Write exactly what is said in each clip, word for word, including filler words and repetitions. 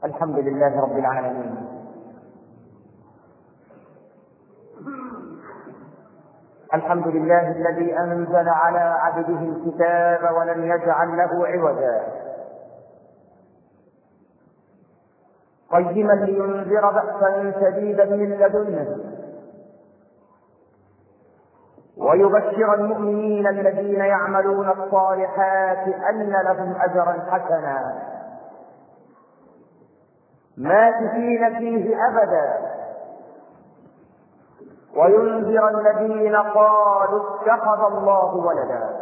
الحمد لله رب العالمين. الحمد لله الذي أنزل على عبده الكتاب ولم يجعل له عوجا، قيما لينذر بأسا شديدا من لدنه ويبشر المؤمنين الذين يعملون الصالحات أن لهم أجرا حسنا ماكثين فيه أبدا، وينذر الذين قالوا اتخذ الله ولدا.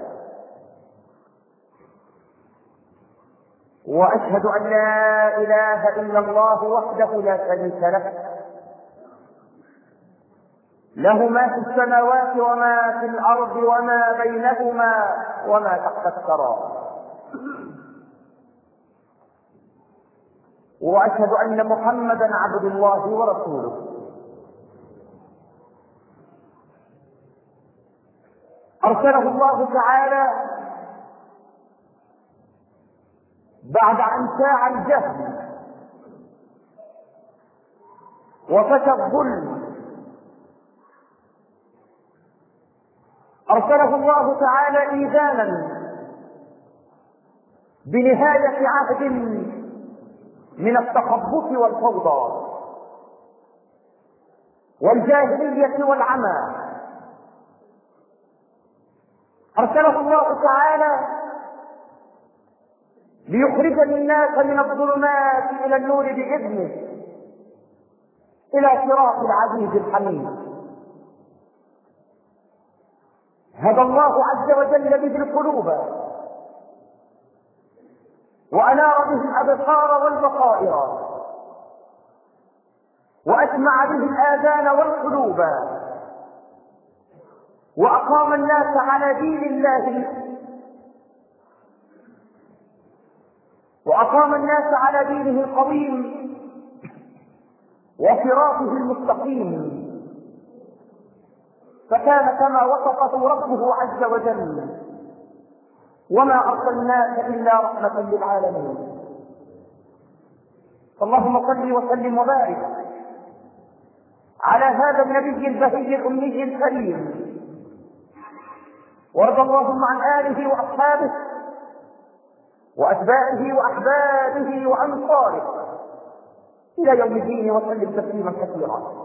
وأشهد أن لا إله إلا الله وحده لا شريك له، له ما في السماوات وما في الأرض وما بينهما وما تحت الثرى. وأشهد أن محمدا عبد الله ورسوله، أرسله الله تعالى بعد أن شاع الجهل وفتى الظلم. أرسله الله تعالى إيذانا بنهاية عهد من التخبط والفوضى والجاهلية والعمى. أرسله الله تعالى ليخرج الناس من الظلمات إلى النور بإذنه إلى صراط العزيز الحميد. هدى الله عز وجل به القلوب وأنار به الأبصار والبصائر وأسمع به الآذان والقلوب، وأقام الناس على دين الله وأقام الناس على دينه القويم وصراطه المستقيم، فكان كما وصفه ربه عز وجل: وما أرسلناك إلا رحمة للعالمين. اللهم صل وسلم وبارك على هذا النبي البهي الأمي الكريم، وارض اللهم عن آله وأصحابه وأتباعه وأحبابه وأنصاره إلى يوم الدين، وسلم تسليما كثيرا.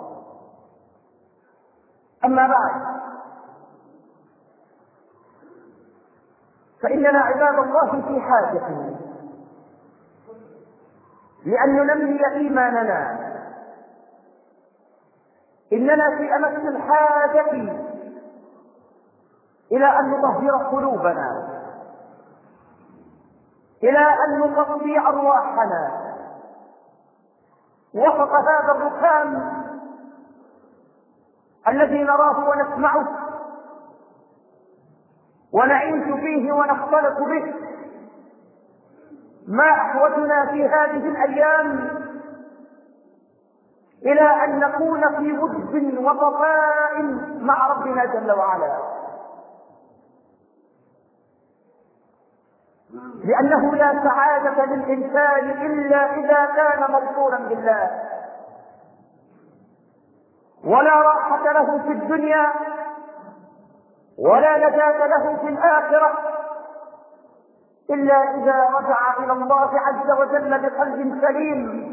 أما بعد، فإننا عباد الله في حاجة لأن ننمي إيماننا. إننا في أمس الحاجة إلى أن نطهر قلوبنا، إلى أن نقضي أرواحنا وسط هذا الركام الذي نراه ونسمعه ونعيش فيه ونختلط به. ما أحوجنا في هذه الأيام إلى أن نكون في ود وصفاء مع ربنا جل وعلا، لأنه لا سعادة للإنسان إلا إذا كان مبصورا بالله، ولا راحة له في الدنيا ولا نجاة له في الآخرة إلا إذا رجع إلى الله عز وجل بقلب سليم.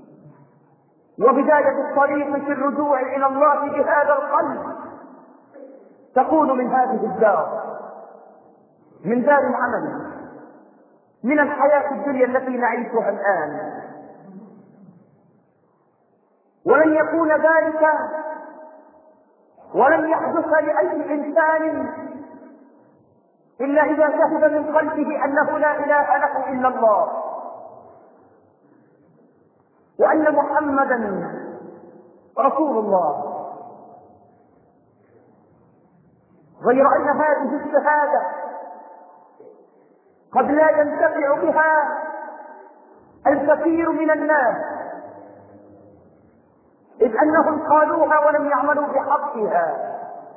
وبداية الطريق في الرجوع إلى الله بهذا القلب تكون من هذه الدار، من دار العمل، من الحياة الدنيا التي نعيشها الآن. ولن يكون ذلك ولن يحدث لأي إنسان إلا إذا شهد من قلبه أنه لا إله له إلا الله، وأن محمدا رسول الله. غير أن هذه الشهادة قد لا ينتفع بها الكثير من الناس، إذ أنهم قالوها ولم يعملوا بحقها،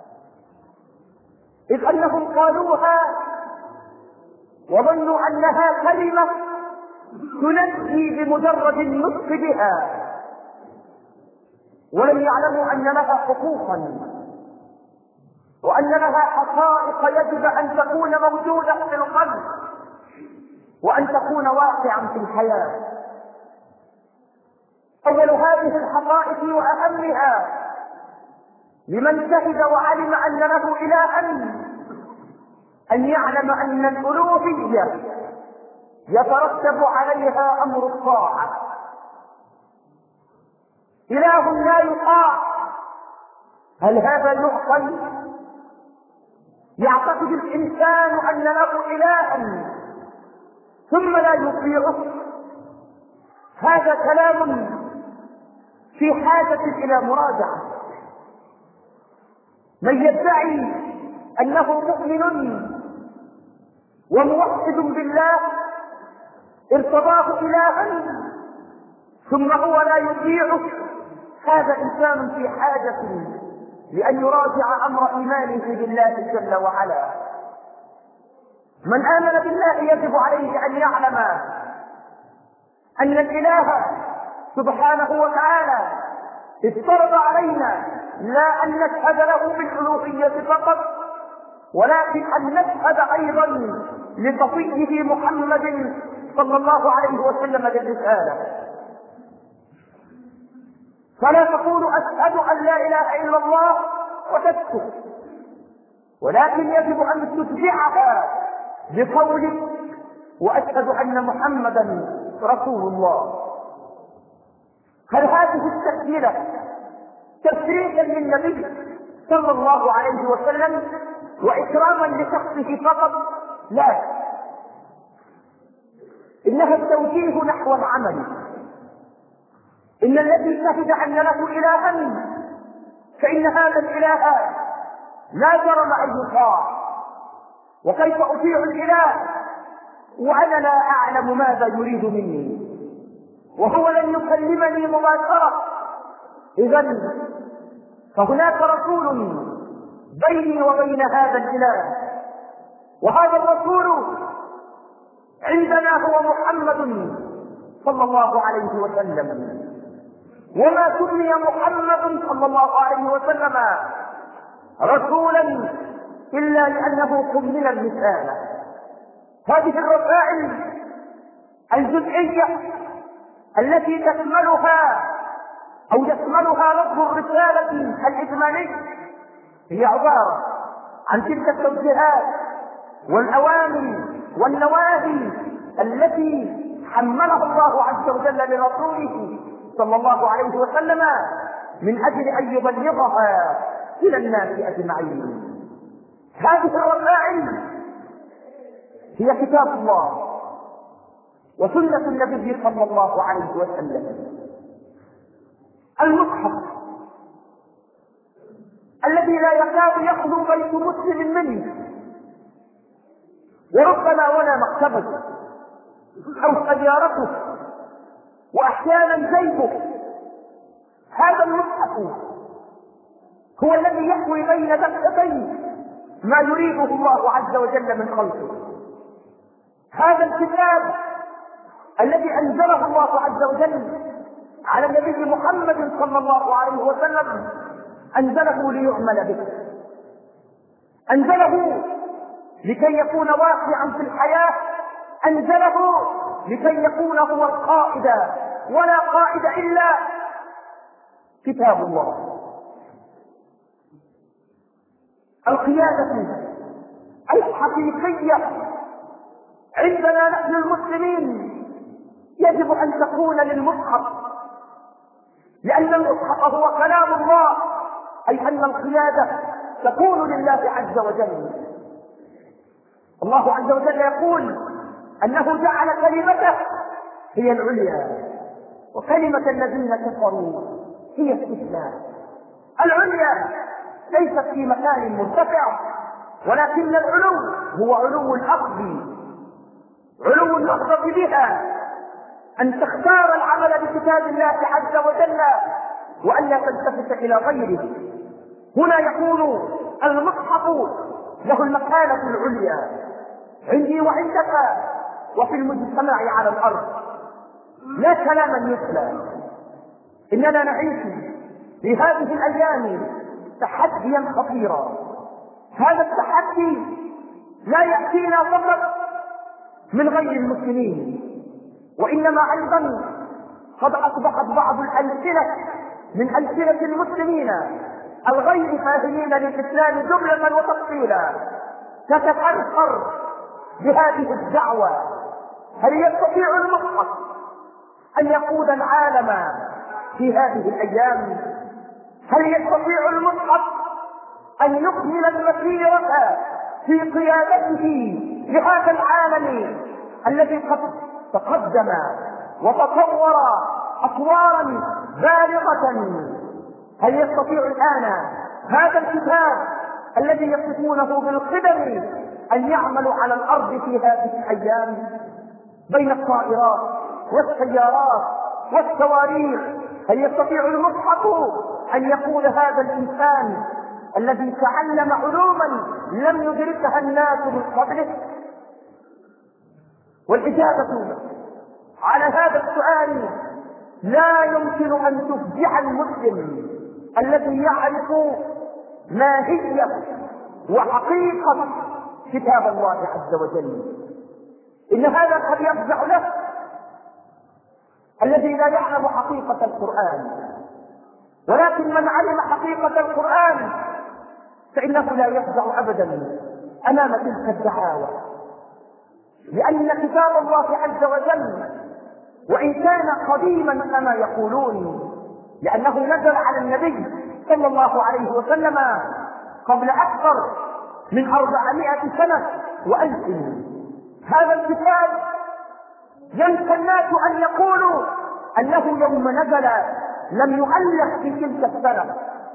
إذ أنهم قالوها وظنوا أنها كلمة تنجي بمجرد النطق بها، ولم يعلموا أن لها حقوقا وأن لها حقائق يجب أن تكون موجودة في القلب وأن تكون واقعا في الحياة. أول هذه الحقائق وأهمها لمن شهد وعلم أن له إلها أن يعلم أن الألوهية يترتب عليها أمر الطاعة. إله لا يطاع، هل هذا يعقل؟ يعتقد الإنسان أن له إلها ثم لا يطيعه، هذا كلام في حاجة إلى مراجعة. من يدعي أنه مؤمن وموحد بالله ارتضاه إلها ثم هو لا يطيعه، هذا إنسان في حاجة لأن يراجع أمر إيمانه بالله جل وعلا. من آمن بالله يجب عليه أن يعلم أن الإله سبحانه وتعالى افترض علينا لا أن نشهد له بالألوهية فقط، ولكن أن نشهد أيضا لصفيه محمد صلى الله عليه وسلم بالرسالة. فلا تقول أشهد أن لا إله إلا الله وتسكت، ولكن يجب أن تتبعها بقولك وأشهد أن محمدا رسول الله. هل هذه التسجيلة تشريفا للنبي صلى الله عليه وسلم وإكراما لشخصه فقط؟ لا، إنها التوجيه نحو العمل. إن الذي شهد أن له إلها فإن هذا الإله لا جرم أن يطاع. وكيف أطيع الإله وأنا لا أعلم ماذا يريد مني وهو لن يكلمني مباشرة؟ إذن فهناك رسول بيني وبين هذا الإله، وهذا الرسول عندنا هو محمد صلى الله عليه وسلم. وما سمي محمد صلى الله عليه وسلم رسولا إلا لأنه كمل الرسالة. هذه الرسائل الجزئية التي تشملها أو يشملها لفظ الرسالة الإجمالي هي عبارة عن تلك التوجيهات والأوامر والنواهي التي حملها الله عز وجل لرسوله صلى الله عليه وسلم من أجل أن يبلغها إلى الناس أجمعين. هذه الرسائل هي كتاب الله وسنة النبي صلى الله عليه وسلم. المصحف الذي لا يكاد يخلو بيت مسلم منه، وربما ولا مكتبه أو سيارته وأحيانا جيبه. هذا المصحف هو الذي يحوي بين دفتين ما يريده الله عز وجل من خلقه. هذا الكتاب الذي أنزله الله عز وجل على النبي محمد صلى الله عليه وسلم أنزله ليعمل به، أنزله لكي يكون واقعا في الحياة، أنزله لكي يكون هو القائد، ولا قائد إلا كتاب الله. القيادة الحقيقية عندنا نحن المسلمين يجب أن تكون للمصحف، لأن المصحف هو كلام الله، أي أن القيادة تكون لله عز وجل. الله عز وجل يقول أنه جعل كلمته هي العليا وكلمة الذين كفروا هي السفلى. العليا ليست في مكان مرتفع، ولكن العلو هو علو الأخذ، علو الأخذ بها، أن تختار العمل بكتاب الله عز وجل وأن لا تلتفت إلى غيره. هنا يكون المصحف له المكانة العليا عندي وعندك. وفي المجتمع على الأرض. لا كلاما يتلى، إننا نعيش في هذه الأيام تحديا خطيرا. هذا التحدي لا يأتينا فقط من غير المسلمين، وإنما أيضا قد أصبحت بعض الألسنة من ألسنة المسلمين الغير فاهمين للإسلام جملة وتفصيلا تتكرر بهذه الدعوة. هل يستطيع المصحف أن يقود العالم في هذه الأيام؟ هل يستطيع المصحف أن يكمل المسيرة في قيادته لهذا العالم الذي قد تقدم وتطور أطوارا بالغة؟ هل يستطيع الآن هذا الكتاب الذي يصفونه بالقدم أن يعمل على الأرض في هذه الأيام بين الطائرات والسيارات والصواريخ؟ هل يستطيع المصحف أن يقول هذا الإنسان الذي تعلم علوما لم يدركها الناس من قبله؟ والإجابة على هذا السؤال لا يمكن أن تفجع المسلم الذي يعرف ماهية وحقيقة كتاب الله عز وجل. إن هذا قد يفزع له الذي لا يعلم حقيقة القرآن، ولكن من علم حقيقة القرآن فإنه لا يفزع أبدا أمام تلك الدعاوى، لأن كتاب الله عز وجل وإن كان قديما كما يقولون، لأنه نزل على النبي صلى الله عليه وسلم قبل أكثر من أربعمائة سنة وألف، هذا الكتاب ينسى الناس أن يقولوا أنه يوم نزل لم يؤلف في تلك السنة.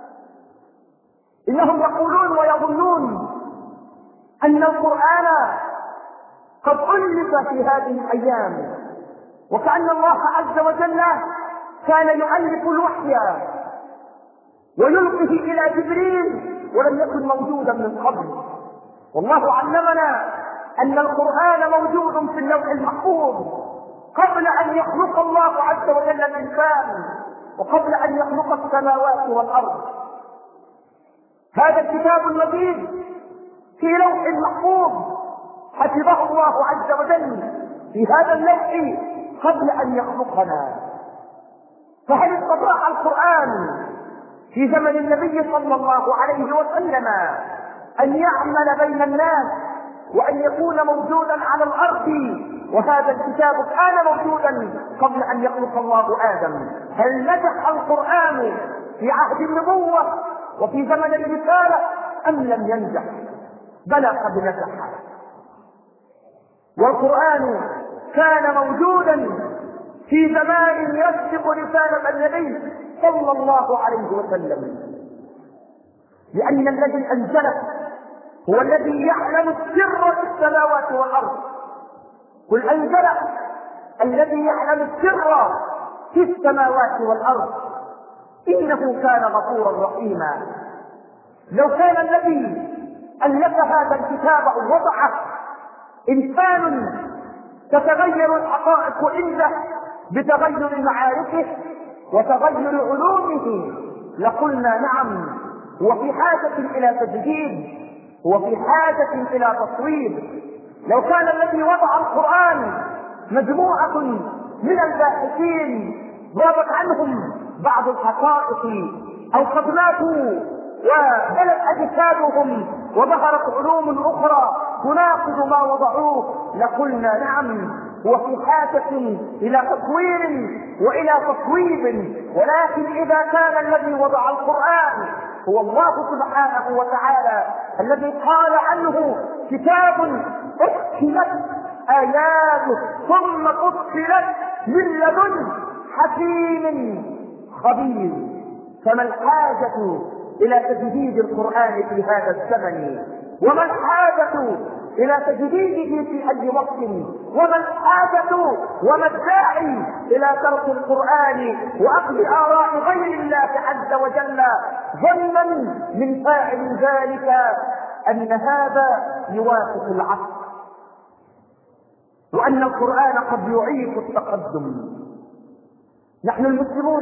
إنهم يقولون ويظنون أن القرآن قد ألف في هذه الأيام، وكأن الله عز وجل كان يؤلف الوحي ويلقيه إلى جبريل ولم يكن موجودا من قبل. والله علمنا أن القرآن موجود في اللوح المحفوظ قبل أن يخلق الله عز وجل الإنسان وقبل أن يخلق السماوات والأرض. هذا الكتاب المجيد في لوح محفوظ حفظه الله عز وجل في هذا اللوح قبل أن يخلقنا. فهل استطاع القرآن في زمن النبي صلى الله عليه وسلم أن يعمل بين الناس وأن يكون موجودا على الأرض وهذا الكتاب كان موجودا قبل أن يخلق الله آدم؟ هل نجح القرآن في عهد النبوة وفي زمن الرسالة أم لم ينجح؟ بلى قد نجح. والقرآن كان موجودا في زمان يسبق رسالة النبي صلى الله عليه وسلم، لأن الذي أنزله هو الذي يعلم السر في السماوات والأرض. قل أنزله الذي يعلم السر في السماوات والأرض إنه كان غفورا رحيما. لو كان الذي ألف هذا الكتاب وضعه إنسان تتغير الحقائق عنده بتغير معارفه وتغير علومه لقلنا نعم، هو في حاجة إلى تجديد، هو في حاجة إلى تصويب. لو كان الذي وضع القرآن مجموعة من الباحثين ضابت عنهم بعض الحقائق أو قد ماتوا وبلت أجسادهم وظهرت علوم أخرى تناقض ما وضعوه لقلنا نعم، هو في حاجة إلى تطوير وإلى تصويب. ولكن إذا كان الذي وضع القرآن هو الله سبحانه وتعالى الذي قال عنه كتاب أحكمت آياته ثم فصلت من لدن حكيم خبير، فما الحاجة إلى تجديد القرآن في هذا الزمن؟ وما الحاجة إلى تجديده في أي وقت؟ وما الحاجة وما الداعي إلى ترك القرآن وأخذ آراء غير الله عز وجل ظنا من فاعل ذلك أن هذا يوافق العصر؟ وأن القرآن قد يعيق التقدم. نحن المسلمون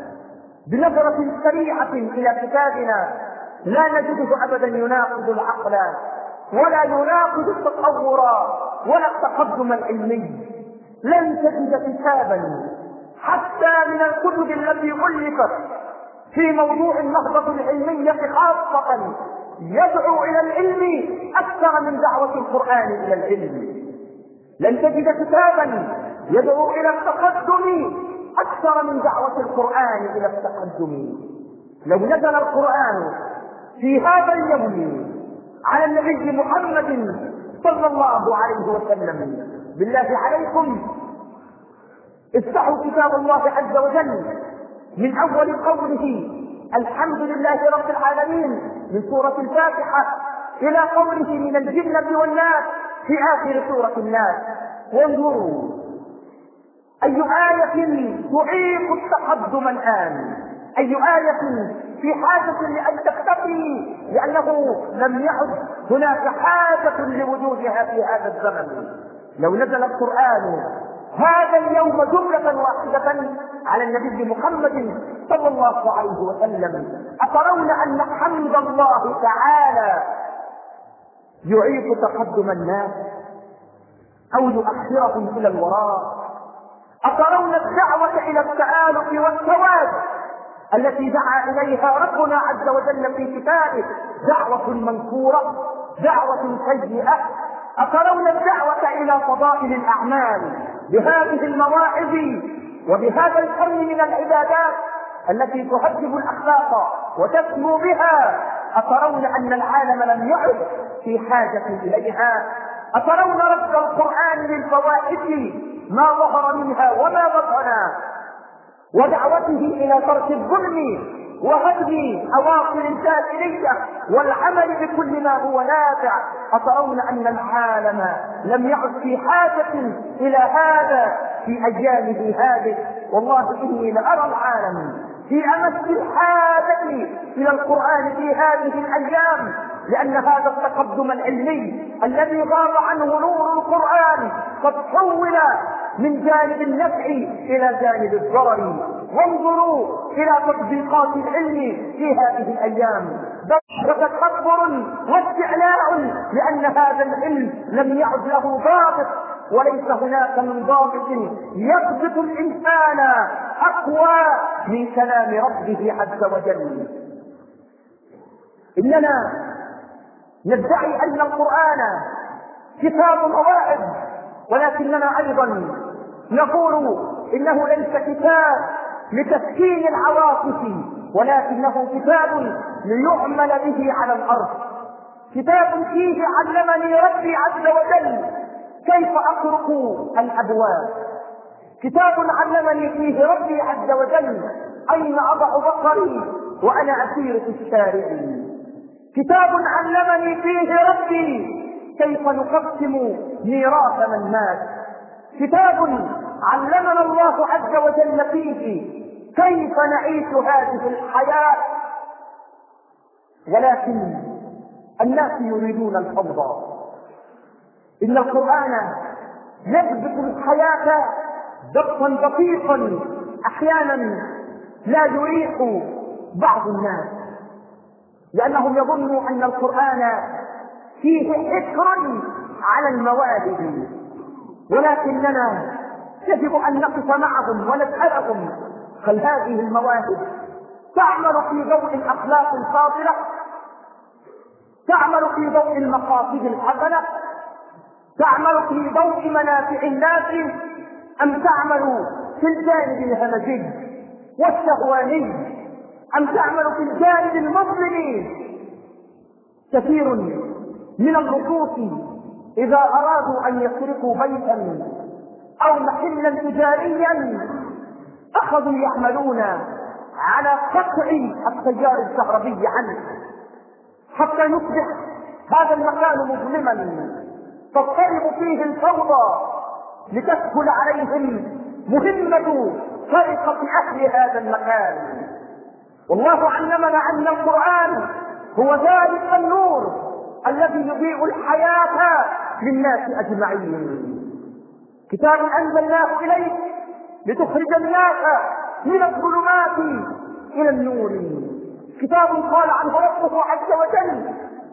بنظرة سريعة إلى كتابنا لا نجده أبدا يناقض العقل ولا يناقض التطور ولا التقدم العلمي. لن تجد كتابا حتى من الكتب التي ألفت في موضوع النهضة العلمية خاصة يدعو إلى العلم أكثر من دعوة القرآن إلى العلم. لن تجد كتابا يدعو إلى التقدم أكثر من دعوة القرآن إلى التقدم. لو نزل القرآن في هذا اليوم على النبي محمد صلى الله عليه وسلم، بالله عليكم افتحوا كتاب الله عز وجل من أول قوله الحمد لله رب العالمين من سورة الفاتحة إلى قوله من الجنة والناس في آخر سورة الناس، وانظروا أي آية تعيق التقدم الآن، أي آية في حاجة لأن تختفي، لأنه لم يعد هناك حاجة لوجودها في هذا الزمن. لو نزل القرآن هذا اليوم جملة واحدة على النبي محمد صلى الله عليه وسلم، أترون أن حمد الله تعالى يعيق تقدم الناس أو يؤخرهم إلى الوراء؟ أترون الدعوة إلى التآلف والتواد التي دعا إليها ربنا عز وجل في كتابه دعوة منكورة، دعوة سيئة؟ أترون الدعوة إلى فضائل الأعمال بهذه المواعظ وبهذا الفن من العبادات التي تهذب الأخلاق وتسمو بها؟ أترون أن العالم لم يعد في حاجة إليها؟ أترون رد القرآن للفواحش ما ظهر منها وما بطن، ودعوته إلى ترك الظلم وهدم أواصر الجاهلية والعمل بكل ما هو نافع؟ أترون أن العالم لم يعد في حاجة إلى هذا في أيامه هذه؟ والله إني لأرى العالم في أمس الحاجة إلى القرآن في هذه الأيام، لأن هذا التقدم العلمي الذي غاب عنه نور القرآن قد حول من جانب النفع إلى جانب الضرر. وانظروا إلى تطبيقات العلم في هذه الأيام، تكبر واستعلاء لأن هذا العلم لم يعد له ضابط، وليس هناك من ضابط يضبط الإنسان أقوى من كلام ربه عز وجل. إننا ندعي أن القرآن كتاب مواعظ، ولكننا أيضا نقول إنه ليس كتاب لتسكين العواطف، ولكنه كتاب ليعمل به على الأرض. كتاب فيه علمني ربي عز وجل كيف أطرق الأبواب، كتاب علمني فيه ربي عز وجل أين أضع بصري وأنا أسير في الشارع، كتاب علمني فيه ربي كيف نقسم ميراث من مات، كتاب علمنا الله عز وجل فيه كيف نعيش هذه الحياة. ولكن الناس يريدون الفوضى. إن القرآن يضبط الحياة ضبطا دقيقا أحيانا لا يريح بعض الناس، لأنهم يظنوا أن القرآن فيه حكر على المواهب، ولكننا يجب أن نقف معهم ونسألهم: هل هذه المواهب تعمل في ضوء الأخلاق الفاضلة؟ تعمل في ضوء المقاصد الحسنة؟ تعمل في ضوء منافع الناس؟ أم تعمل في الجانب الهمجي والشهواني؟ أم تعمل في الجانب المظلم؟ كثير من اللصوص إذا أرادوا أن يسرقوا بيتا أو محلا تجاريا أخذوا يعملون على قطع التيار الكهربي عنه حتى يصبح هذا المكان مظلما تضطرب فيه الفوضى لتسهل عليهم مهمة سرقة أهل هذا المكان. والله علمنا أن القرآن هو ذلك النور الذي يضيء الحياة للناس أجمعين. كتاب أنزلناه إليك لتخرج الناس من الظلمات إلى النور. كتاب قال عنه ربه عز وجل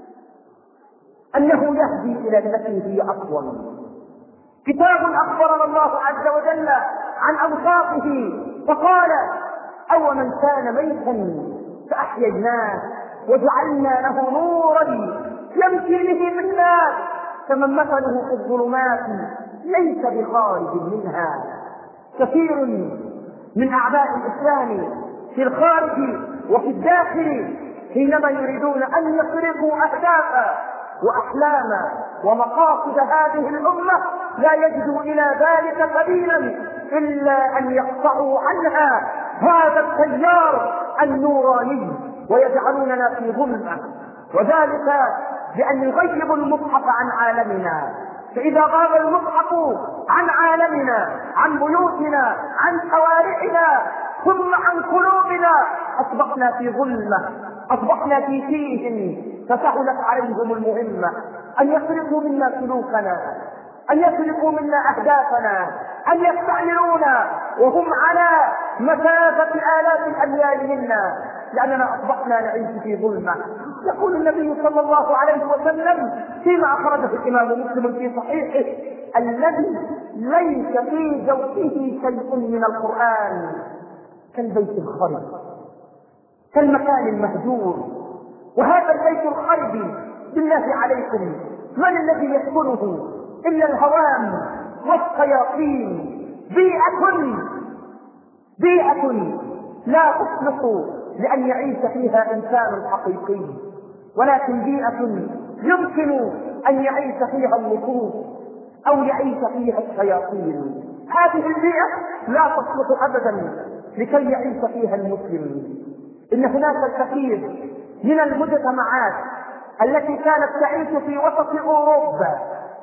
أنه يهدي إلى التي هي أقوم. كتاب أخبرنا الله عز وجل عن أوصافه فقال أو من كان ميتا فأحييناه وجعلنا له نورا يمشي به في الناس كمن مثله في الظلمات ليس بخارج منها. كثير من أعداء الإسلام في الخارج وفي الداخل حينما يريدون أن يسرقوا أهدافا وأحلاما ومقاصد هذه الأمة لا يجدوا إلى ذلك سبيلا إلا أن يقطعوا عنها هذا التيار النوراني ويجعلوننا في ظلمة، وذلك بأن يغيبوا المصحف عن عالمنا. فإذا غاب المصحف عن عالمنا، عن بيوتنا، عن شوارعنا، ثم عن قلوبنا، أصبحنا في ظلمة، أصبحنا في فيه، فسهلت عليهم المهمة أن يسرقوا منا سلوكنا، أن يسرقوا منا أهدافنا، أن يستعملونا وهم على مسافة آلاف الأميال منا، لأننا أصبحنا نعيش في ظلمة. يقول النبي صلى الله عليه وسلم فيما أخرجه الإمام مسلم في صحيحه: الذي ليس في جوفه شيء من القرآن كالبيت الخرب، كالمكان المهجور. وهذا البيت الخرب بالله عليكم من الذي يسكنه إلا الهوام والشياطين؟ بيئة بيئة لا تصلح لأن يعيش فيها إنسان حقيقي، ولكن بيئة يمكن أن يعيش فيها اللصوص أو يعيش فيها الشياطين. هذه البيئة لا تصلح أبدا لكي يعيش فيها المسلم. إن هناك الكثير من المجتمعات التي كانت تعيش في وسط أوروبا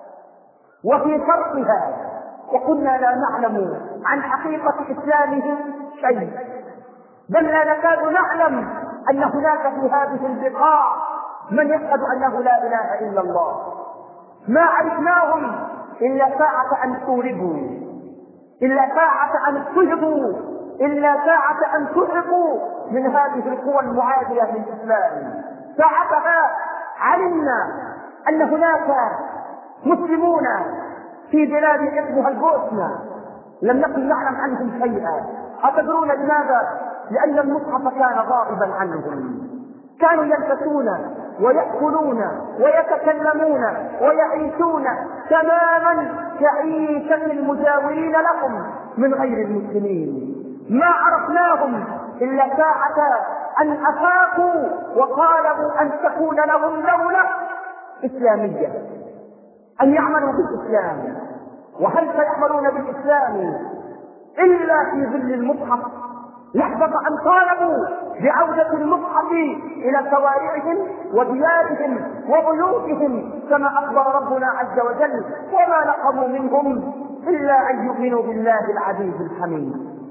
وفي شرقها وكنا لا نعلم عن حقيقة إسلامهم شيء، بل لا نكاد نعلم أن هناك في هذه البقاع من يشهد أنه لا إله إلا الله. ما عرفناهم إلا ساعة أن توربوا، إلا ساعة أن تهبوا، إلا ساعة أن تحقوا من هذه القوى المعادية للإسلام. ساعتها علمنا أن هناك مسلمون في بلاد اسمها البوسنة لم نكن نعلم عنهم شيئا. أتدرون لماذا؟ لأن المصحف كان غائبا عنهم. كانوا يلبسون ويأكلون ويتكلمون ويعيشون تماما كعيشة المجاورين لهم من غير المسلمين. ما عرفناهم إلا ساعة أن أفاقوا وقالوا أن تكون لهم دولة إسلامية، أن يعملوا بالإسلام. وهل سيعملون بالإسلام إلا في ظل المصحف؟ لحظة أن طالبوا بعودة المصحف إلى شوارعهم وديارهم وبيوتهم كما أخبر ربنا عز وجل: وما نقموا منهم إلا أن يؤمنوا بالله العزيز الحميد.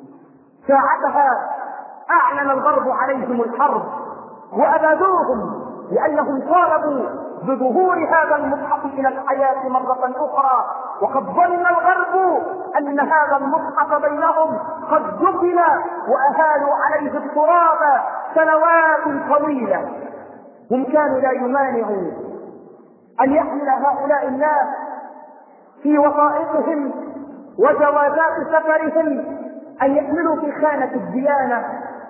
ساعتها أعلن الغرب عليهم الحرب وأبادوهم لأنهم طالبوا بظهور هذا المصحف إلى الحياة مرة أخرى، وقد ظن الغرب أن هذا المصحف بينهم قد دخل وأهالوا عليه التراب سنوات طويلة. هم كانوا لا يمانعوا أن يحمل هؤلاء الناس في وثائقهم وجوازات سفرهم أن يحملوا في خانة الديانة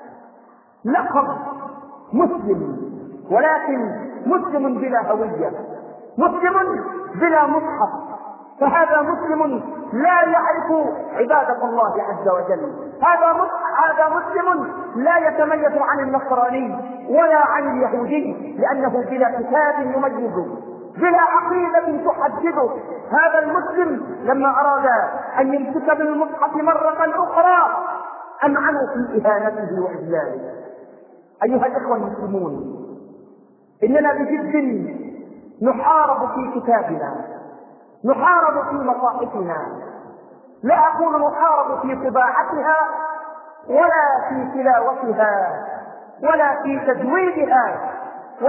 لقب مسلم، ولكن مسلم بلا هوية، مسلم بلا مصحف. فهذا مسلم لا يعرف عبادة الله عز وجل، هذا هذا مسلم لا يتميز عن النصراني ولا عن اليهودي، لأنه بلا كتاب يميزه، بلا عقيدة تحدده. هذا المسلم لما أراد أن يمسك بالمصحف مرة أخرى أمعنوا في إهانته وإذلاله. أيها الإخوة المسلمون، إننا بجد نحارب في كتابنا، نحارب في مصاحفنا. لا أقول نحارب في طباعتها ولا في تلاوتها ولا في تجويدها،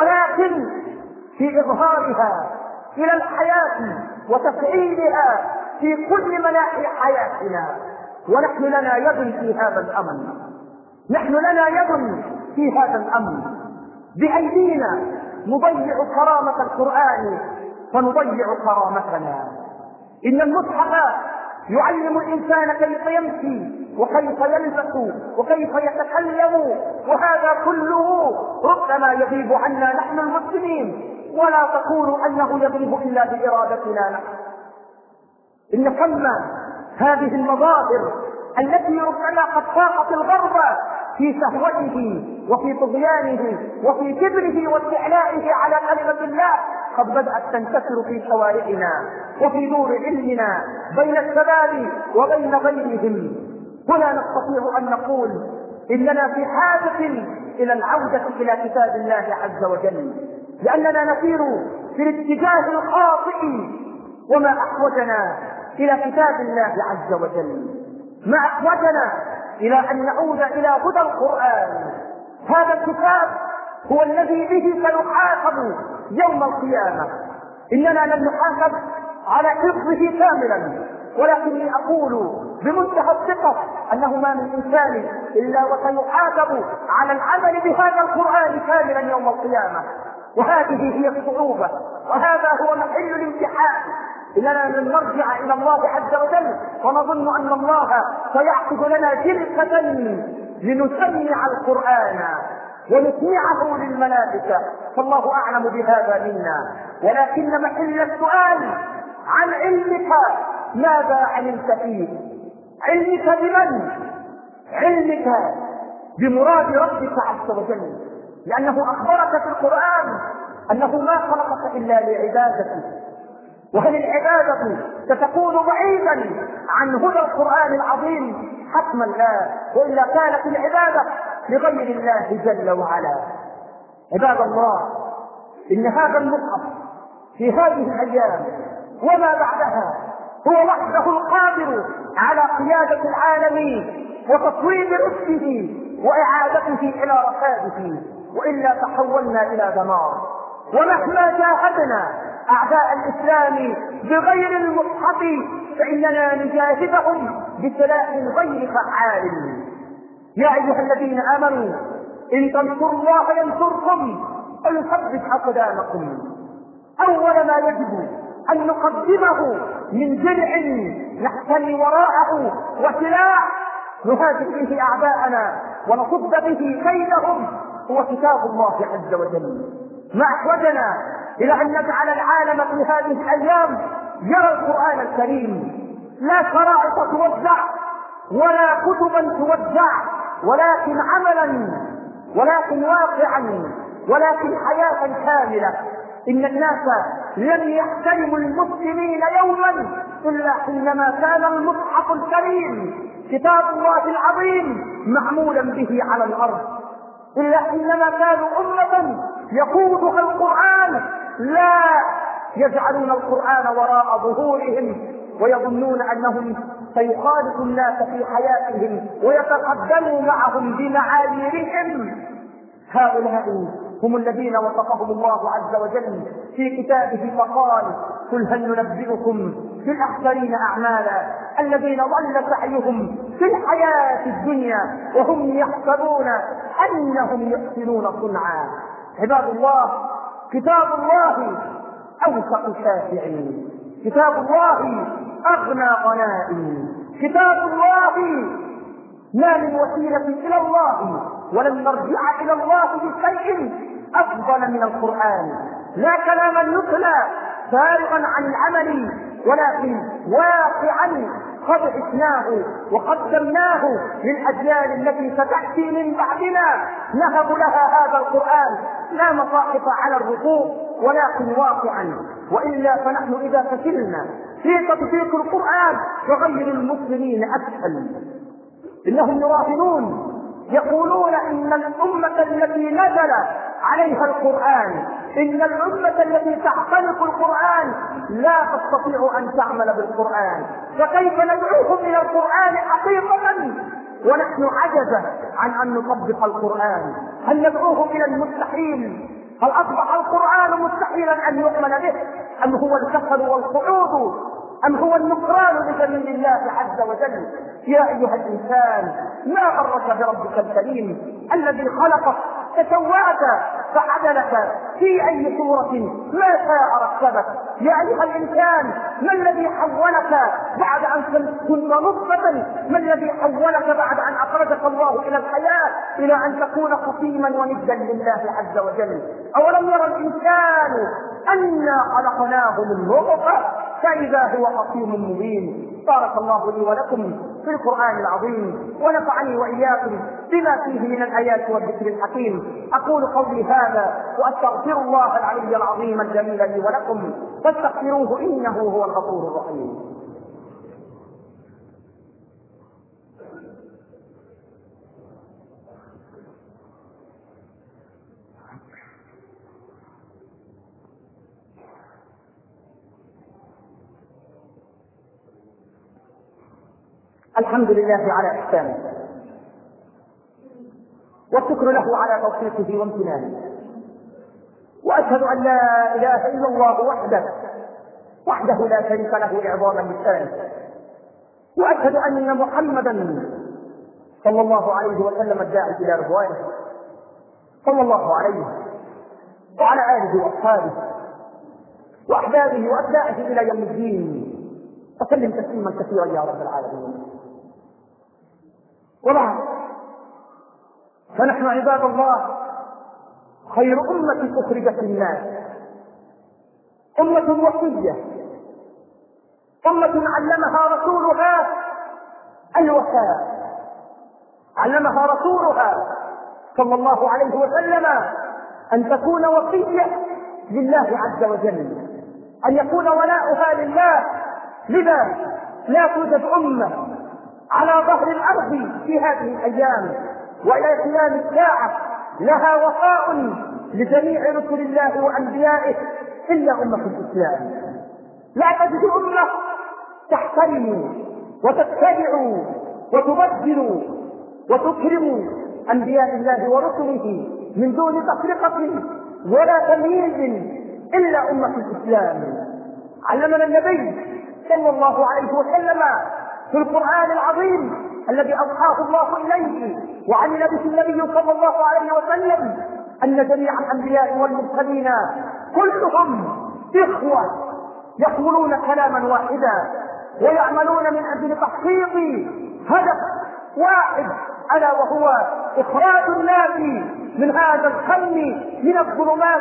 ولكن في إظهارها إلى الحياة وتفعيلها في كل مناحي حياتنا، ونحن لنا يد في هذا الأمر. نحن لنا يد في هذا الأمر، بأيدينا نضيع كرامة القرآن ونضيع كرامتنا. إن المصحف يعلم الإنسان كيف يمشي وكيف يلبس وكيف يتكلم، وهذا كله ربما يغيب عنا نحن المسلمين، ولا تقولوا أنه يغيب إلا بإرادتنا نحن. إن كم هذه المظاهر التي ربما قد فاقت الغرب في شهوته وفي طغيانه وفي كبره واستعلائه على كلمة الله قد بدأت تنتشر في شوارعنا وفي نور علمنا بين الشباب وبين غيرهم. هنا نستطيع أن نقول إننا في حاجة إلى العودة إلى كتاب الله عز وجل، لأننا نسير في الاتجاه الخاطئ، وما أحوجنا إلى كتاب الله عز وجل، ما أحوجنا إلى أن نعود إلى هدى القرآن. هذا الكتاب هو الذي به سنحاسب يوم القيامة. إننا لن نحاسب على حفظه كاملا، ولكني أقول بمنتهى الثقة أنه ما من إنسان إلا وسيحاسب على العمل بهذا القرآن كاملا يوم القيامة. وهذه هي الصعوبة، وهذا هو محل الامتحان. إننا لن نرجع إلى الله عز وجل ونظن أن الله سيعقد لنا جلسة لنسمع القرآن ونسمعه للملائكة، فالله أعلم بهذا منا. ولكن محل السؤال عن علمك، ماذا علمت فيه؟ علمك بمن؟ علمك بمراد ربك عز وجل، لأنه أخبرك في القرآن أنه ما خلقك إلا لعبادته. وهل العبادة ستكون بعيدا عن هدى القرآن العظيم؟ حتما لا، وإلا كانت العبادة لغير الله جل وعلا. عباد الله، إن هذا المصحف في هذه الأيام وما بعدها هو وحده القادر على قيادة العالم وتصويب رشده وإعادته إلى رشاده، وإلا تحولنا إلى دمار. ومهما جاهدنا أعداء الإسلام بغير المصحف فإننا نجاهدهم بسلاح غير فعال. يا أيها الذين آمنوا إن تنصروا الله ينصركم ويثبت أقدامكم. أول ما يجب أن نقدمه من درع نحتمي وراءه وسلاح نهاجم به أعداءنا ونصد به كيدهم هو كتاب الله عز وجل. ما أحوجنا إلى أن نجعل العالم في هذه الأيام يرى القرآن الكريم، لا شرائط توزع ولا كتبا توزع، ولكن عملا، ولكن واقعا، ولكن حياة كاملة. إن الناس لم يحترموا المسلمين يوما إلا حينما كان المصحف الكريم كتاب الله العظيم معمولا به على الأرض، إلا حينما كانوا أمة يقودها القرآن لا يجعلون القرآن وراء ظهورهم ويظنون أنهم سيخالط الناس في حياتهم ويتقدموا معهم بمعاييرهم. هؤلاء هم الذين وصفهم الله عز وجل في كتابه فقال: قل هل ننبئكم بالأخسرين أعمالا الذين ضل سعيهم في الحياة الدنيا وهم يحسبون أنهم يحسنون صنعا. عباد الله، كتاب الله أوثق شافعين، كتاب الله أغنى غنائم، كتاب الله ما من وسيلة إلى الله ولن نرجع إلى الله بشيء أفضل من القرآن. لا كلاما يتلى فارغا عن العمل، ولكن واقعا قد عشناه وقدمناه للأجيال التي ستأتي من بعدنا، نهب لها هذا القرآن لا مصاحف على الركوب ولكن واقعا. وإلا فنحن إذا فشلنا في تطبيق القرآن فغير المسلمين أسهل. إنهم يراهنون يقولون إن الأمة التي نزل عليها القرآن، إن الأمة التي تعتنق القرآن لا تستطيع أن تعمل بالقرآن، فكيف ندعوهم إلى القرآن حقيقة ونحن عجزة عن أن نطبق القرآن؟ هل ندعوهم إلى المستحيل؟ هل أصبح القرآن مستحيلا أن يؤمن به؟ أم هو الكسل والقعود أم هو النكران لجميل الله عز وجل؟ يا أيها الإنسان ما غرك بربك الكريم الذي خلقك فسواك فعدلك في أي صورة ما شاء ركبك. يا أيها الإنسان ما الذي حولك بعد أن كنت نطفة؟ ما الذي حولك بعد أن أخرجك الله إلى الحياة إلى أن تكون خصيما وندا لله عز وجل؟ أولم يرى الإنسان أنا خلقناه من نطفة فإذا هو خصيم مبين. بارك الله لي ولكم في القرآن العظيم ونفعني وإياكم بما فيه من الآيات والذكر الحكيم. أقول قولي هذا وأستغفر الله العلي العظيم الجليل لي ولكم فاستغفروه إنه هو الغفور الرحيم. الحمد لله على إحسانه والشكر له على توفيقه وامتنانه، وأشهد أن لا إله إلا الله وحده وحده لا شريك له إعظاما للشأن، وأشهد أن محمدا صلى الله عليه وسلم الداعي إلى رضوانه صلى الله عليه وعلى آله وأصحابه وأحبابه وأتباعه إلى يوم الدين، وسلم تسليما كثيرا يا رب العالمين. وبعد، فنحن عباد الله خير أمة أخرجت للناس، أمة وصية، أمة علمها رسولها الوفاء، علمها رسولها صلى الله عليه وسلم أن تكون وصية لله عز وجل، أن يكون ولاؤها لله. لذا لا توجد أمة على ظهر الأرض في هذه الأيام وإلى قيام الساعة لها وفاء لجميع رسل الله وأنبيائه إلا أمة الإسلام. لا تجد أمة تحترم وتتبع وتبذل وتكرم أنبياء الله ورسله من دون تفرقة ولا تمييز إلا أمة الإسلام. علمنا النبي صلى الله عليه وسلم في القرآن العظيم الذي أوحاه الله إليه وعمل به النبي صلى الله عليه وسلم أن جميع الأنبياء والمرسلين كلهم إخوة يقولون كلاما واحدا ويعملون من أجل تحقيق هدف واحد، ألا وهو إخراج الناس من هذا الخم من الظلمات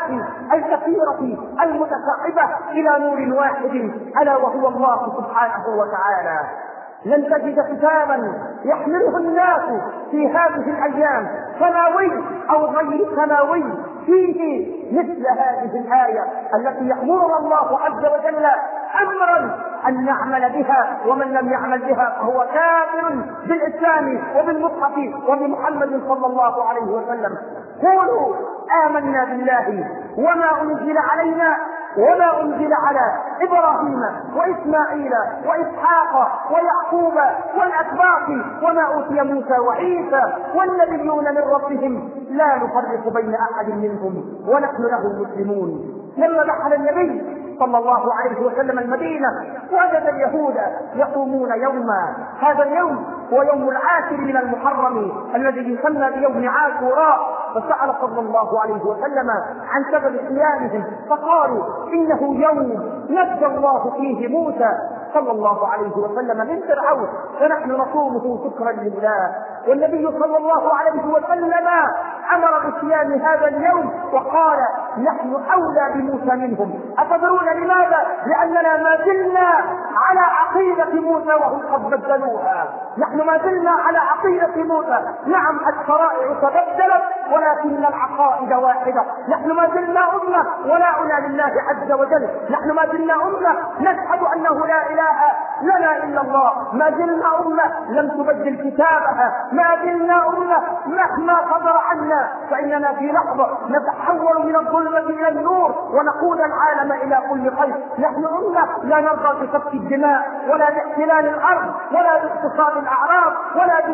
الكثيرة المتشعبة إلى نور واحد ألا وهو الله سبحانه وتعالى. لن تجد كتابا يحمله الناس في هذه الأيام سماوي أو غير سماوي فيه مثل هذه الآية التي يأمرنا الله عز وجل أمرا أن نعمل بها، ومن لم يعمل بها فهو كافر بالإسلام وبالمصحف وبمحمد صلى الله عليه وسلم. قولوا آمنا بالله وما أنزل علينا وما أنزل على إبراهيم وإسماعيل وإسحاق ويعقوب والأسباط وما أوتي موسى وعيسى والنبيون من ربهم لا نفرق بين أحد منهم ونحن له مسلمون. لما دخل النبي صلى الله عليه وسلم المدينة وجد اليهود يقومون يوما، هذا اليوم هو يوم العاشر من المحرم الذي يسمى بيوم عاشوراء، فسأل صلى الله عليه وسلم عن سبب صيامهم فقالوا إنه يوم نجى الله فيه موسى صلى الله عليه وسلم من فرعون فنحن نصومه شكرا لله. والنبي صلى الله عليه وسلم أمر بصيام هذا اليوم وقال نحن أولى بموسى منهم. أتدرون لماذا؟ لأننا ما زلنا على عقيدة موسى وهم قد بدلوها. نحن ما زلنا على عقيدة موسى، نعم الشرائع تبدلت ولكن العقائد واحدة. نحن ما زلنا أمة ولاؤنا لله عز وجل، نحن ما زلنا أمة نشهد أنه لا إله لنا إلا الله، ما زلنا أمة لم تبدل كتابها، ما زلنا أمة مهما صدر عنا فإننا في لحظة نتحول من الظلمة إلى النور ونقود العالم إلى كل خير. نحن أمة لا نرضى بسفك الدماء ولا باحتلال الأرض ولا باغتصاب الأعراض ولا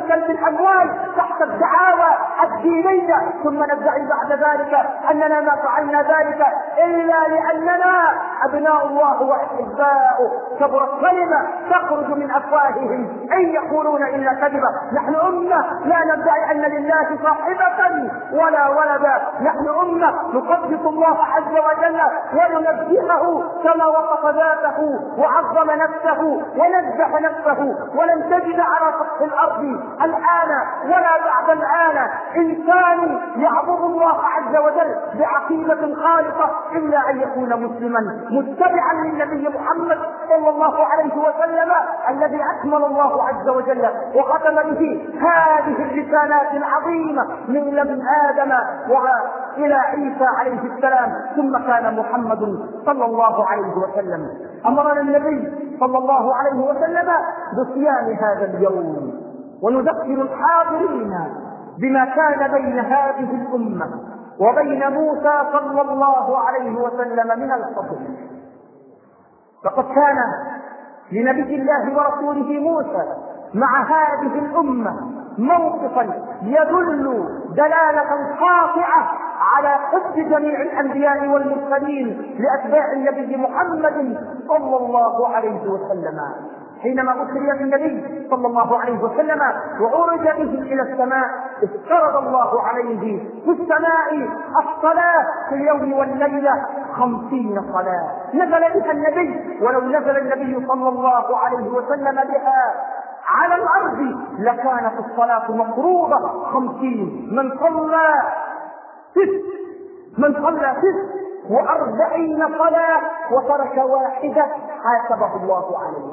نتمثل بالأموال تحت الدعاوى الدينية، ثم ندعي بعد ذلك أننا ما فعلنا ذلك إلا لأننا أبناء الله وأحباؤه. كبرت كلمة تخرج من أفواههم إن يقولون إلا كذبا. نحن أمة لا ندعي أن لله صاحبة ولا ولدا، نحن أمة نقدس الله عز وجل وننزهه كما وصف ذاته وعظم نفسه ونزه نفسه. ولن تجد على سطح الأرض الآن ولا بعد الآن إنسان يعبد الله عز وجل بعقيدة خالصة إلا أن يكون مسلما متبعا للنبي محمد صلى الله عليه وسلم الذي أكمل الله عز وجل وختم به هذه الرسالات العظيمة من لدن آدم وإلى عيسى عليه السلام، ثم كان محمد صلى الله عليه وسلم. أمرنا النبي صلى الله عليه وسلم بصيام هذا اليوم، ونذكر الحاضرين بما كان بين هذه الأمة وبين موسى صلى الله عليه وسلم من الفضل. فقد كان لنبي الله ورسوله موسى مع هذه الأمة موقفا يدل دلالة قاطعة على حب جميع الأنبياء والمرسلين لأتباع النبي محمد صلى الله عليه وسلم. حينما أسري بالنبي صلى الله عليه وسلم وعرج به إلى السماء افترض الله عليه في السماء الصلاة في اليوم والليلة خمسين صلاة نزل بها النبي، ولو نزل النبي صلى الله عليه وسلم بها على الأرض لكانت الصلاة مفروضة خمسين. من صلى ست من صلى ست وأربعين صلاة وترك واحدة حاسبه الله عليه.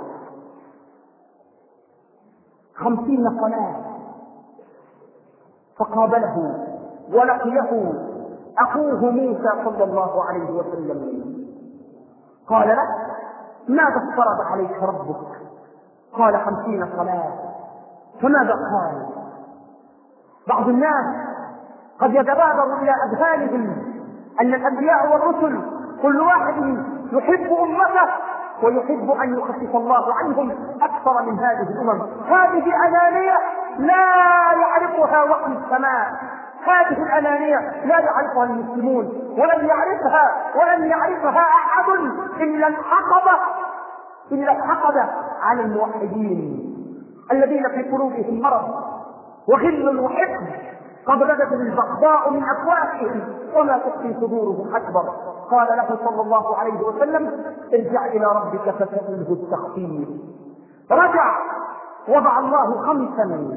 خمسين صلاة. فقابله ولقيه أخوه موسى صلى الله عليه وسلم قال له: ماذا افترض عليك ربك؟ قال: خمسين صلاة. فماذا قال؟ بعض الناس قد يتبادر إلى أذهانهم أن الأنبياء والرسل كل واحد يحب أمته ويحب أن يخفف الله عنهم أكثر من هذه الأمم. هذه أنانية لا يعرفها وحي السماء، هذه الأنانية لا يعرفها المسلمون، ولن يعرفها ولن يعرفها أحد إلا الحقبة إلا الحقبة على الموحدين الذين في قلوبهم مرض وغل وحقد قد بدت البغضاء من أفواههم وما تخفي صدورهم أكبر. قال له صلى الله عليه وسلم: ارجع إلى ربك فسأله التخفيف. رجع وضع الله خمسا،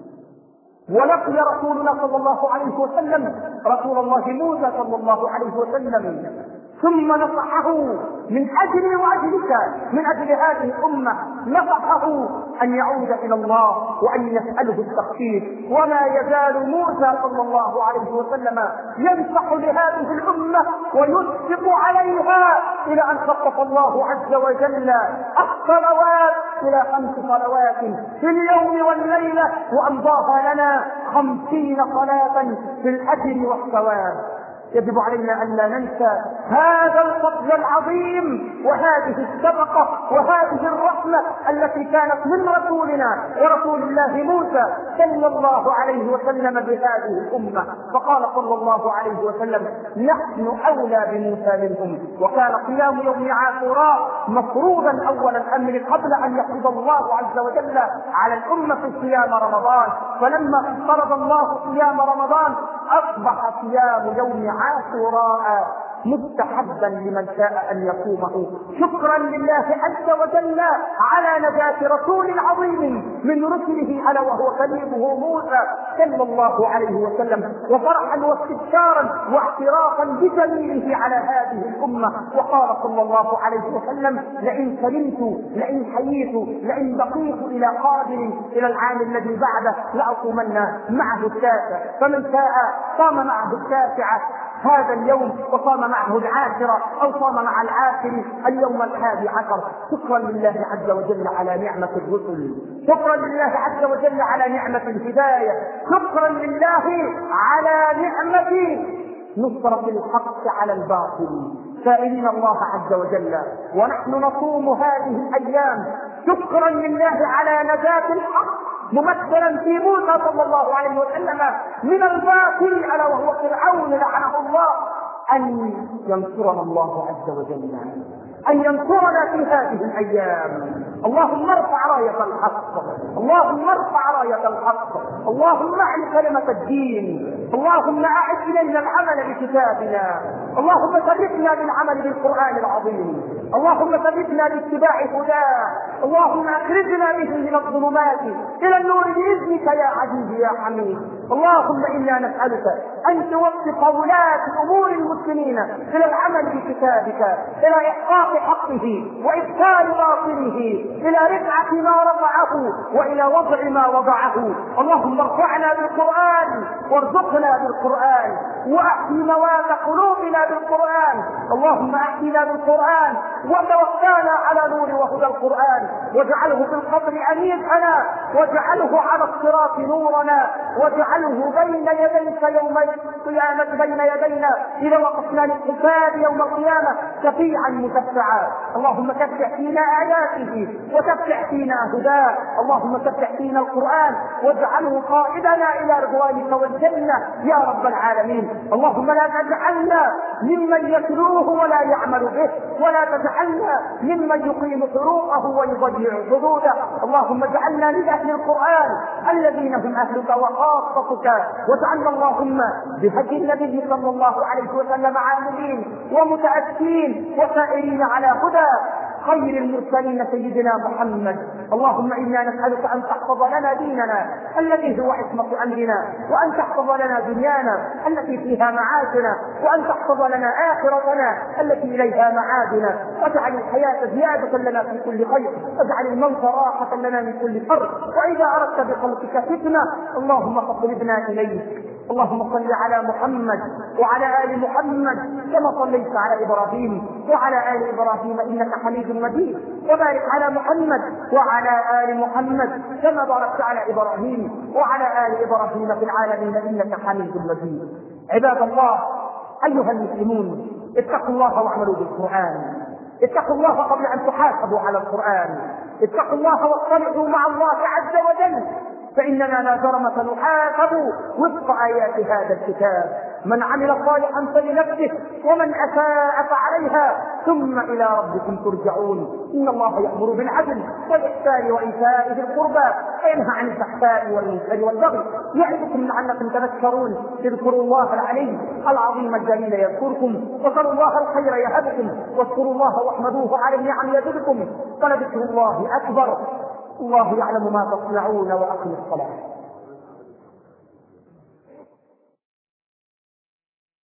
ولقي رسولنا صلى الله عليه وسلم رسول الله موسى صلى الله عليه وسلم، ثم نصحه من أجل وأجلك من أجل هذه الأمة، نصحه أن يعود إلى الله وأن يسأله التخفيف. وما يزال موسى صلى الله عليه وسلم ينصح لهذه الأمة ويشفق عليها إلى أن خفف الله عز وجل الصلوات إلى خمس صلوات في اليوم والليلة، وأمضاها لنا خمسين صلاة في الأجر والثواب. يجب علينا أن لا ننسى هذا الفضل العظيم وهذه السبقة وهذه الرحمة التي كانت من رسولنا ورسول الله موسى صلى الله عليه وسلم بهذه الأمة. فقال صلى الله عليه وسلم: نحن أولى بموسى منهم. وكان قيام يوم عاشوراء مفروضا أول الأمر قبل أن يفرض الله عز وجل على الأمة صيام رمضان، فلما فرض الله صيام رمضان أصبح صيام يوم عاشوراء مستحبا لمن شاء أن يصومه، شكرا لله عز وجل على نجاة رسول عظيم من رسله ألا وهو كليمه موسى صلى الله عليه وسلم، وفرحا واستبشارا واعترافا بجميله على هذه الأمة. وقال صلى الله عليه وسلم: لئن سلمت لئن حييت لئن بقيت إلى قادر إلى العام الذي بعده لأصومن معه التاسع. فمن شاء صام معه التاسعة هذا اليوم وصام معه العاشرة أو صام مع العاشر اليوم الحادي عشر، شكرا لله عز وجل على نعمة الرسل، شكرا لله عز وجل على نعمة الهداية، شكرا لله على نعمة نصرة الحق على الباطل، سائلين الله عز وجل ونحن نصوم هذه الأيام شكرا لله على نجاة الحق ممثلا في موسى صلى الله عليه وسلم من الباطل ألا وهو فرعون لعنه الله، أن ينصرنا الله عز وجل، أن ينصرنا في هذه الأيام. اللهم ارفع راية الحق، اللهم ارفع راية الحق، اللهم اعل كلمة الدين، اللهم أعد إلينا العمل بكتابنا، اللهم ثبتنا بالعمل بالقرآن العظيم، اللهم ثبتنا باتباع هداه، اللهم أخرجنا به من الظلمات إلى النور بإذنك يا عزيز يا حميد. اللهم إنا نسألك أن توفق ولاة أمور المسلمين إلى العمل بكتابك، إلى إحقاق حقه وإبطال باطله، إلى رفعة ما رفعه وإلى وضع ما وضعه. اللهم ارفعنا بالقرآن وارزقنا بالقرآن، وأحيي مواد قلوبنا بالقرآن. اللهم أحينا بالقرآن وتوفانا على نور وهدى القرآن، واجعله في القبر أنيسنا، واجعله على الصراط نورنا، واجعله بين يديك يوم القيامة، بين يدينا إذا وقفنا للحساب يوم القيامة شفيعا مشفعا. اللهم تفتح فينا آياته وتفتح فينا هداه، اللهم تفتح فينا القرآن واجعله قائدنا إلى رضوانك والجنة يا رب العالمين. اللهم لا تجعلنا ممن يتلوه ولا يعمل به، ولا تجعلنا ممن يقيم حروفه ويضيع حدوده. اللهم اجعلنا من أهل القرآن الذين هم أهلك وخاصتك، واجعلنا اللهم بهدي النبي صلى الله عليه وسلم عاملين ومتأسين وسائرين على هدى خير المرسلين سيدنا محمد. اللهم إنا نسألك أن تحفظ لنا ديننا الذي هو عصمة أمرنا، وأن تحفظ لنا دنيانا التي فيها معاشنا، وأن تحفظ لنا آخرتنا التي إليها معادنا، واجعل الحياة زيادة لنا في كل خير، واجعل الموت راحة لنا من كل شر، وإذا أردت بخلقك فتنة اللهم فاقربنا إليك. اللهم صل على محمد وعلى آل محمد كما صليت على إبراهيم وعلى آل إبراهيم إنك حميد مجيد، وبارك على محمد وعلى آل محمد كما باركت على إبراهيم وعلى آل إبراهيم في العالمين إنك حميد مجيد. عباد الله، أيها المسلمون، اتقوا الله واعملوا بالقرآن، اتقوا الله قبل أن تحاسبوا على القرآن، اتقوا الله واصطلحوا مع الله عز وجل، فإننا لا جرم سنحاسب وفق آيات هذا الكتاب. من عمل صالحا فلنفسه ومن أساء فعليها ثم إلى ربكم ترجعون. إن الله يأمر بالعدل والإحسان وإيتاء ذي القربى وينهى عن الفحشاء والمنكر والبغي يعظكم لعلكم تذكرون. اذكروا الله العلي العظيم الجليل يذكركم، وصلوا الله الخير يهبكم، واذكروا الله واحمدوه على النعم يزدكم، ولذكر الله أكبر. الله يعلم ما تصنعون، وأقم الصلاة.